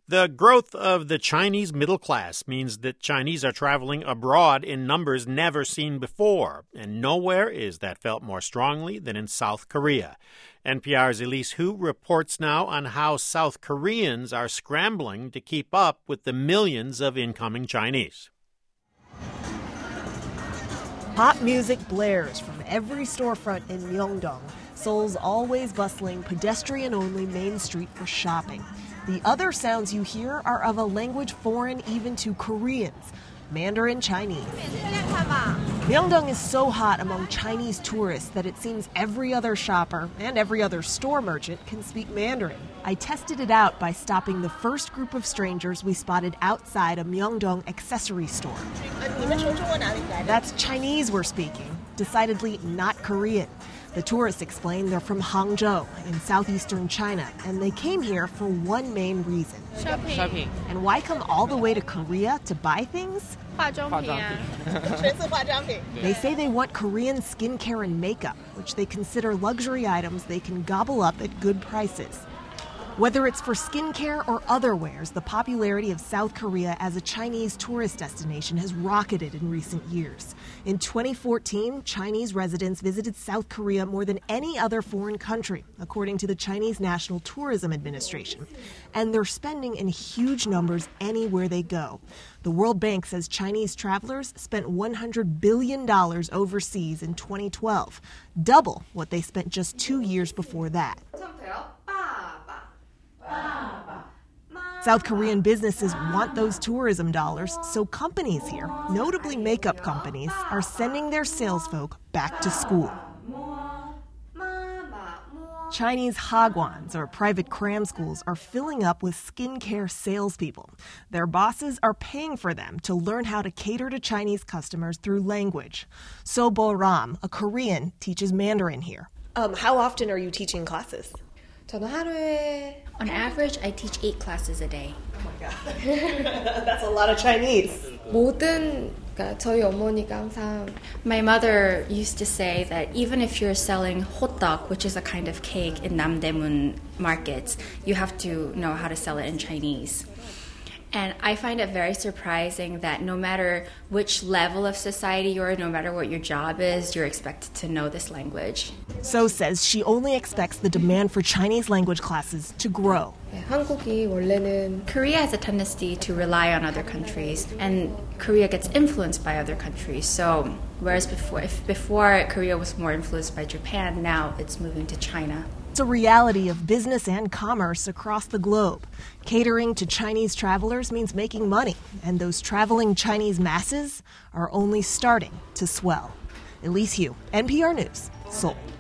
The growth of the Chinese middle class means that Chinese are traveling abroad in numbers never seen before, and nowhere is that felt more strongly than in South Korea. NPR's Elise Hu reports now on how South Koreans are scrambling to keep up with the millions of incoming Chinese. Pop music blares from every storefront in Myeongdong, Seoul's always bustling, pedestrian-only main street for shopping. The other sounds you hear are of a language foreign even to Koreans, Mandarin Chinese. Myeongdong is so hot among Chinese tourists that it seems every other shopper and every other store merchant can speak Mandarin. I tested it out by stopping the first group of strangers we spotted outside a Myeongdong accessory store. That's Chinese we're speaking, decidedly not Korean. The tourists explain they're from Hangzhou in southeastern China, and they came here for one main reason. Shopping. And why come all the way to Korea to buy things? They say they want Korean skincare and makeup, which they consider luxury items they can gobble up at good prices. Whether it's for skincare or other wares, the popularity of South Korea as a Chinese tourist destination has rocketed in recent years. In 2014, Chinese residents visited South Korea more than any other foreign country, according to the Chinese National Tourism Administration. And they're spending in huge numbers anywhere they go. The World Bank says Chinese travelers spent $100 billion overseas in 2012, double what they spent just 2 years before that. South Korean businesses want those tourism dollars, so companies here, notably makeup companies, are sending their salesfolk back to school. Chinese hagwons, or private cram schools, are filling up with skincare salespeople. Their bosses are paying for them to learn how to cater to Chinese customers through language. So Bo Ram, a Korean, teaches Mandarin here. How often are you teaching classes? On average, I teach 8 classes a day. Oh my God. That's a lot of Chinese. My mother used to say that even if you're selling hotdog, which is a kind of cake in Namdaemun markets, you have to know how to sell it in Chinese. And I find it very surprising that no matter which level of society you're in, no matter what your job is, you're expected to know this language. So says she only expects the demand for Chinese language classes to grow. Korea has a tendency to rely on other countries, and Korea gets influenced by other countries. So whereas before Korea was more influenced by Japan, now it's moving to China. It's a reality of business and commerce across the globe. Catering to Chinese travelers means making money, and those traveling Chinese masses are only starting to swell. Elise Hu, NPR News, Seoul.